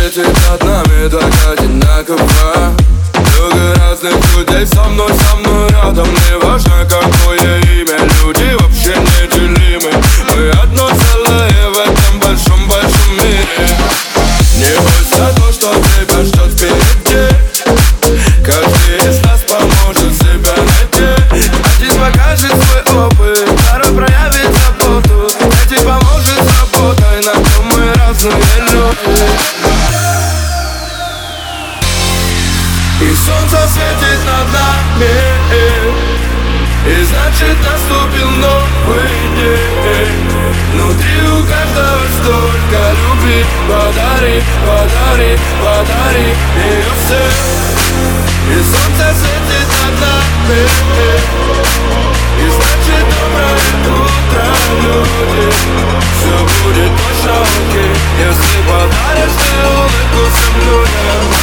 светит над нами так одинаково. Много разных людей со мной рядом. Не важно, какое имя, люди вообще неделимы. Мы одно целое в этом большом мире. Не бойся то, что тебя ждет впереди. Каждый из нас поможет себя найти. Один покажет свой опыт, второй проявит заботу, третий поможет с работой. На то мы разные люди. И солнце светит над нами, и значит наступил новый день. Внутри у каждого столько любви. Подари, подари, подари ее всем. И солнце светит над нами, и значит доброе утро, люди. Все будет точно окей, если подаришь ты улыбку всем людям.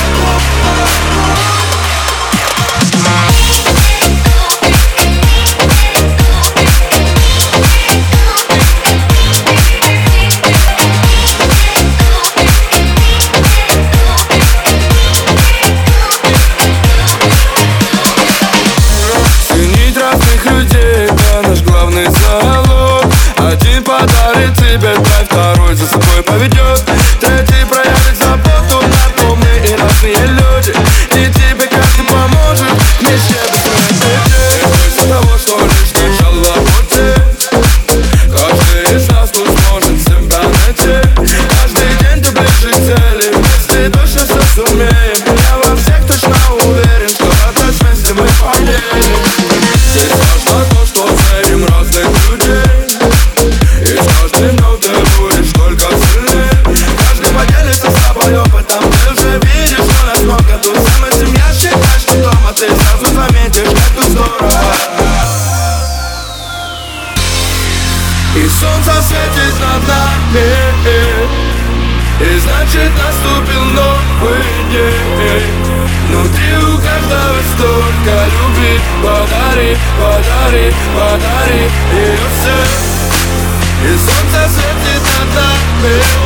Один подарит тебе драйв, второй за собой поведет, третий проявит заботу. Напомни, и разные люди, и тебе каждый поможет вместе быстрее идти. Не бойся того, что лишь начало пути. Каждый из нас тут сможет себя найти. Каждый день ты ближе к цели, вместе точно все сумеем. Я во всех точно уверен, что опять вместе мы победим. Здесь важно то, что ценим разных людей. И с каждым днем ты будешь только сильнее. Каждый поделится с собой опытом. Ты уже видишь, что нас много тут. Сама семья, считай, что дома. Ты сразу заметишь, как тут здорово. И солнце светит над нами, и значит наступил новый день. Внутри у каждого столько любви. Подари, подари, подари ее всем. И солнце светит над нами.